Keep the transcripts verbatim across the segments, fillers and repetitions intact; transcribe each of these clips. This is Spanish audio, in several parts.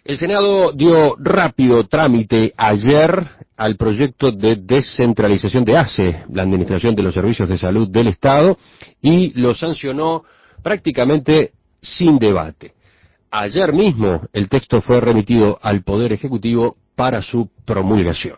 El Senado dio rápido trámite ayer al proyecto de descentralización de A C E, la Administración de los Servicios de Salud del Estado, y lo sancionó prácticamente sin debate. Ayer mismo el texto fue remitido al Poder Ejecutivo para su promulgación.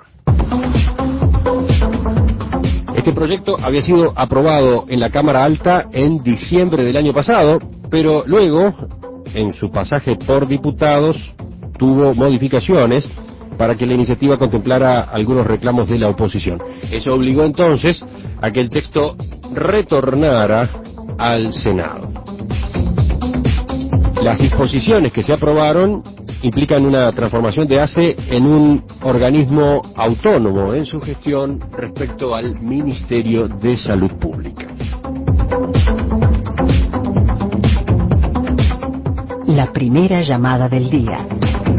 Este proyecto había sido aprobado en la Cámara Alta en diciembre del año pasado, pero luego, en su pasaje por diputados, tuvo modificaciones para que la iniciativa contemplara algunos reclamos de la oposición. Eso obligó entonces a que el texto retornara al Senado. Las disposiciones que se aprobaron implican una transformación de A C E en un organismo autónomo en su gestión respecto al Ministerio de Salud Pública. La primera llamada del día.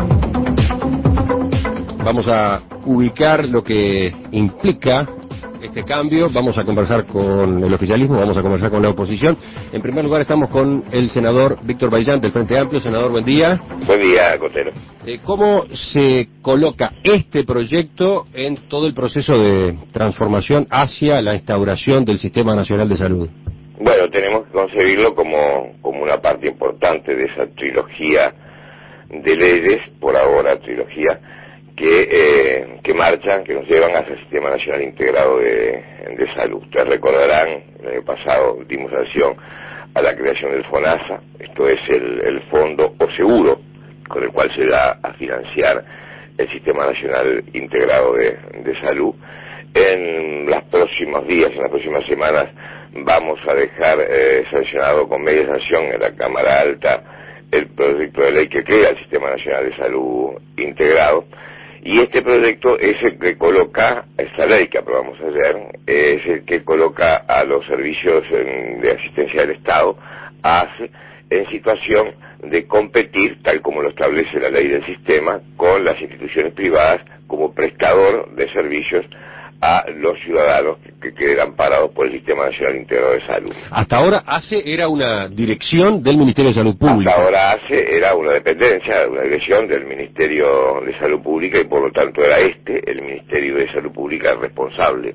Vamos a ubicar lo que implica este cambio, vamos a conversar con el oficialismo, vamos a conversar con la oposición. En primer lugar estamos con el senador Víctor Baillán del Frente Amplio. Senador, buen día. Buen día, Cotero. Eh, ¿Cómo se coloca este proyecto en todo el proceso de transformación hacia la instauración del Sistema Nacional de Salud? Bueno, tenemos que concebirlo como, como una parte importante de esa trilogía de leyes, por ahora trilogía, que, eh, que marchan, que nos llevan hacia el Sistema Nacional Integrado de, de Salud. Ustedes recordarán, el año pasado dimos acción a la creación del FONASA, esto es el, el fondo o seguro con el cual se da a financiar el Sistema Nacional Integrado de, de Salud. En los próximos días, en las próximas semanas, vamos a dejar eh, sancionado con media sanción en la Cámara Alta el proyecto de ley que crea el Sistema Nacional de Salud Integrado. Y este proyecto es el que coloca, esta ley que aprobamos ayer, es el que coloca a los servicios de asistencia del Estado, A C E, en situación de competir, tal como lo establece la ley del sistema, con las instituciones privadas como prestador de servicios a los ciudadanos que quedan parados por el Sistema Nacional Integrado de Salud. Hasta ahora A C E era una dirección del Ministerio de Salud Pública. Hasta ahora A C E era una dependencia, una dirección del Ministerio de Salud Pública, y por lo tanto era este, el Ministerio de Salud Pública, el responsable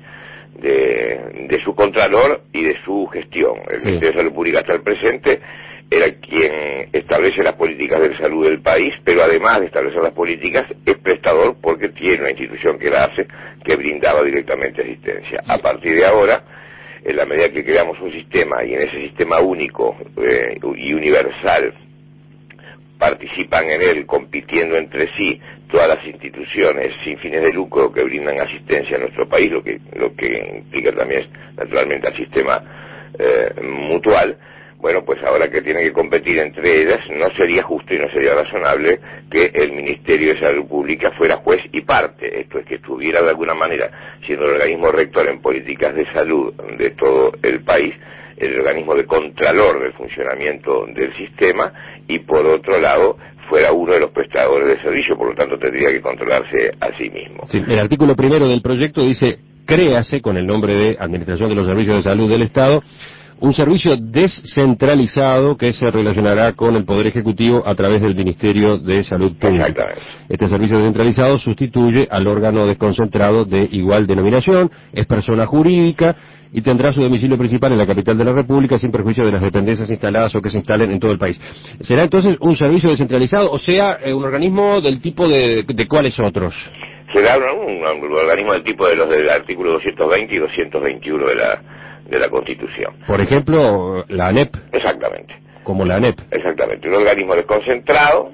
de, de su contralor y de su gestión. El sí. Ministerio de Salud Pública hasta el presente era quien establece las políticas de salud del país, pero además de establecer las políticas, es prestador porque tiene una institución que la hace, que brindaba directamente asistencia. A partir de ahora, en la medida que creamos un sistema, y en ese sistema único eh, y universal, participan en él, compitiendo entre sí, todas las instituciones sin fines de lucro que brindan asistencia a nuestro país, lo que, lo que implica también, naturalmente, al sistema eh, mutual. Bueno, pues ahora que tienen que competir entre ellas, no sería justo y no sería razonable que el Ministerio de Salud Pública fuera juez y parte. Esto es, que estuviera de alguna manera siendo el organismo rector en políticas de salud de todo el país, el organismo de contralor del funcionamiento del sistema, y por otro lado fuera uno de los prestadores de servicio, por lo tanto tendría que controlarse a sí mismo. Sí, el artículo primero del proyecto dice: créase, con el nombre de Administración de los Servicios de Salud del Estado, un servicio descentralizado que se relacionará con el Poder Ejecutivo a través del Ministerio de Salud Pública. Este servicio descentralizado sustituye al órgano desconcentrado de igual denominación, es persona jurídica y tendrá su domicilio principal en la capital de la República, sin perjuicio de las dependencias instaladas o que se instalen en todo el país. ¿Será entonces un servicio descentralizado, o sea, un organismo del tipo de, de cuáles otros? Será un, un, un organismo del tipo de los del artículo doscientos veinte y doscientos veintiuno de la de la Constitución. Por ejemplo, la ANEP. Exactamente. Como la ANEP. Exactamente. Un organismo desconcentrado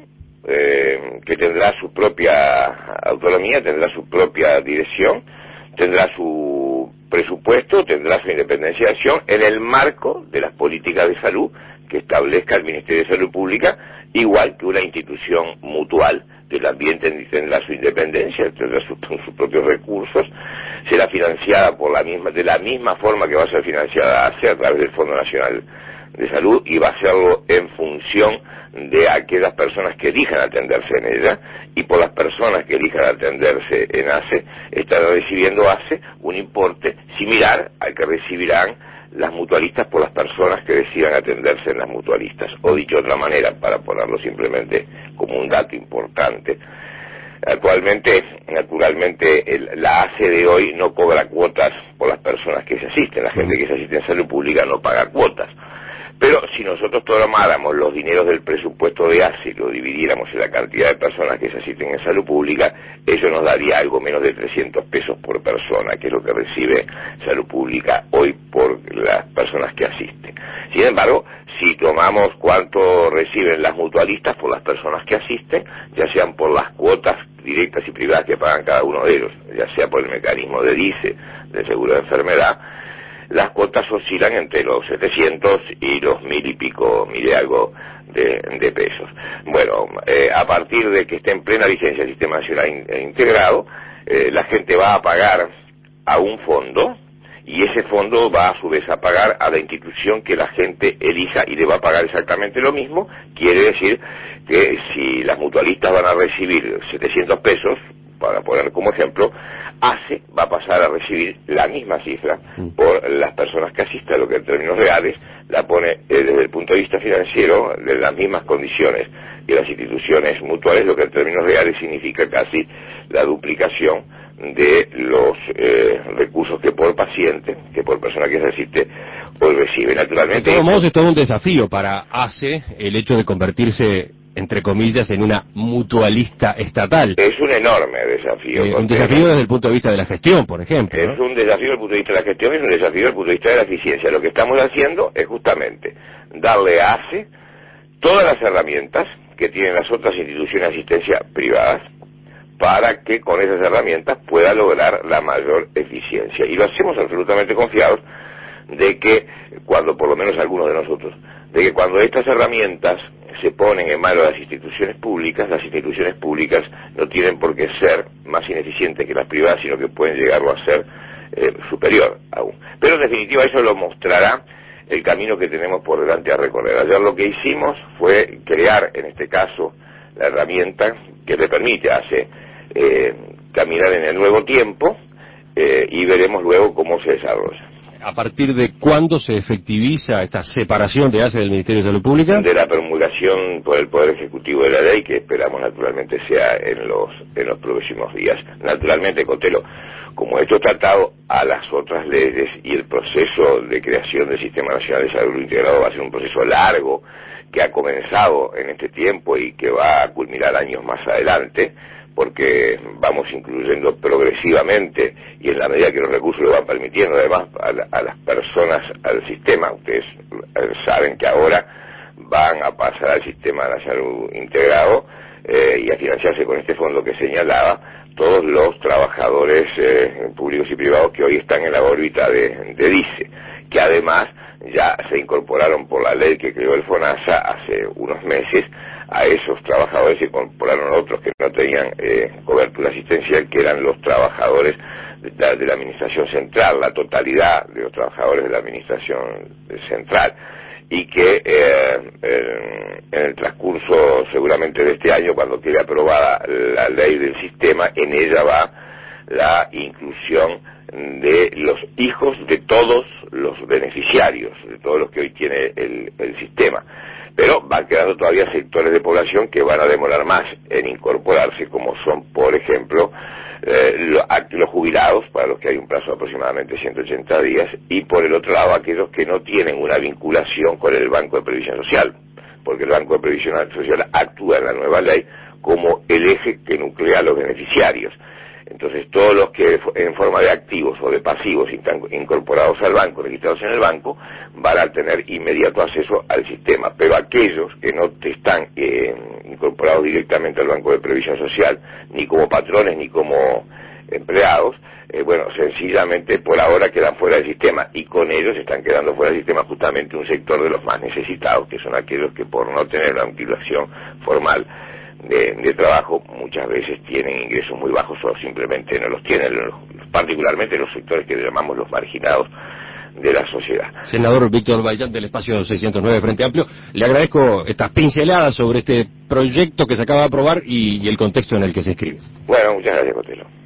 eh, que tendrá su propia autonomía, tendrá su propia dirección, tendrá su presupuesto, tendrá su independencia de acción en el marco de las políticas de salud que establezca el Ministerio de Salud Pública, igual que una institución mutual del ambiente tendrá su independencia, tendrá sus, sus propios recursos, será financiada por la misma, de la misma forma que va a ser financiada A C E, a través del Fondo Nacional de Salud, y va a hacerlo en función de aquellas personas que elijan atenderse en ella, y por las personas que elijan atenderse en A C E, estarán recibiendo A C E un importe similar al que recibirán las mutualistas por las personas que decidan atenderse en las mutualistas. O dicho de otra manera, para ponerlo simplemente como un dato importante, importante. Actualmente, naturalmente, el, la A C E de hoy no cobra cuotas por las personas que se asisten. La gente que se asiste en salud pública no paga cuotas. Pero si nosotros tomáramos los dineros del presupuesto de A C E y lo dividiéramos en la cantidad de personas que se asisten en salud pública, eso nos daría algo menos de trescientos pesos por persona, que es lo que recibe salud pública hoy por las personas que asisten. Sin embargo, si tomamos cuánto reciben las mutualistas por las personas que asisten, ya sean por las cuotas directas y privadas que pagan cada uno de ellos, ya sea por el mecanismo de D I C E, de seguro de enfermedad, las cuotas oscilan entre los setecientos y los mil y pico, mil y algo de, de pesos. Bueno, eh, a partir de que esté en plena vigencia el Sistema Nacional in, Integrado, eh, la gente va a pagar a un fondo, y ese fondo va a su vez a pagar a la institución que la gente elija y le va a pagar exactamente lo mismo. Quiere decir que si las mutualistas van a recibir setecientos pesos, para poner como ejemplo, A C E va a pasar a recibir la misma cifra por las personas que asistan, lo que en términos reales la pone eh, desde el punto de vista financiero de las mismas condiciones que las instituciones mutuales, lo que en términos reales significa casi la duplicación de los eh, recursos que por paciente, que por persona que se asiste, hoy recibe. Naturalmente, de todos modos es todo un desafío para A C E el hecho de convertirse, entre comillas, en una mutualista estatal. Es un enorme desafío. Eh, un desafío desde el punto de vista de la gestión, por ejemplo. Es ¿no? un desafío desde el punto de vista de la gestión, es un desafío desde el punto de vista de la eficiencia. Lo que estamos haciendo es justamente darle a A C E todas las herramientas que tienen las otras instituciones de asistencia privadas para que con esas herramientas pueda lograr la mayor eficiencia. Y lo hacemos absolutamente confiados de que cuando, por lo menos algunos de nosotros, de que cuando estas herramientas se ponen en manos de las instituciones públicas, las instituciones públicas no tienen por qué ser más ineficientes que las privadas, sino que pueden llegarlo a ser eh, superior aún. Pero en definitiva eso lo mostrará el camino que tenemos por delante a recorrer. Ayer lo que hicimos fue crear, en este caso, la herramienta que le permite a ACE eh, caminar en el nuevo tiempo eh, y veremos luego cómo se desarrolla. ¿A partir de cuándo se efectiviza esta separación de A C E del Ministerio de Salud Pública? De la promulgación por el Poder Ejecutivo de la ley, que esperamos naturalmente sea en los en los próximos días. Naturalmente, Cotelo, como esto está atado a las otras leyes y el proceso de creación del Sistema Nacional de Salud Integrado va a ser un proceso largo que ha comenzado en este tiempo y que va a culminar años más adelante, porque vamos incluyendo progresivamente y en la medida que los recursos lo van permitiendo, además a, la, a las personas al sistema. Ustedes saben que ahora van a pasar al Sistema de Salud Integrado eh, y a financiarse con este fondo que señalaba todos los trabajadores eh, públicos y privados que hoy están en la órbita de, de D I C E, que además ya se incorporaron por la ley que creó el FONASA hace unos meses. A esos trabajadores se incorporaron otros que no tenían eh, cobertura asistencial, que eran los trabajadores de la, de la Administración Central, la totalidad de los trabajadores de la Administración Central, y que eh, en, en el transcurso seguramente de este año, cuando quede aprobada la ley del sistema, en ella va la inclusión de los hijos de todos los beneficiarios, de todos los que hoy tiene el, el sistema. Pero van quedando todavía sectores de población que van a demorar más en incorporarse, como son, por ejemplo, eh, los, los jubilados, para los que hay un plazo de aproximadamente ciento ochenta días, y por el otro lado aquellos que no tienen una vinculación con el Banco de Previsión Social, porque el Banco de Previsión Social actúa en la nueva ley como el eje que nuclea a los beneficiarios. Entonces todos los que en forma de activos o de pasivos están incorporados al banco, registrados en el banco, van a tener inmediato acceso al sistema, pero aquellos que no están eh, incorporados directamente al Banco de Previsión Social, ni como patrones ni como empleados, eh, bueno, sencillamente por ahora quedan fuera del sistema, y con ellos están quedando fuera del sistema justamente un sector de los más necesitados, que son aquellos que por no tener una vinculación formal De, de trabajo muchas veces tienen ingresos muy bajos o simplemente no los tienen, los, particularmente los sectores que llamamos los marginados de la sociedad. Senador Víctor Baillán, del espacio seiscientos nueve Frente Amplio, le agradezco estas pinceladas sobre este proyecto que se acaba de aprobar y, y el contexto en el que se escribe. Bueno, muchas gracias, Cotelo.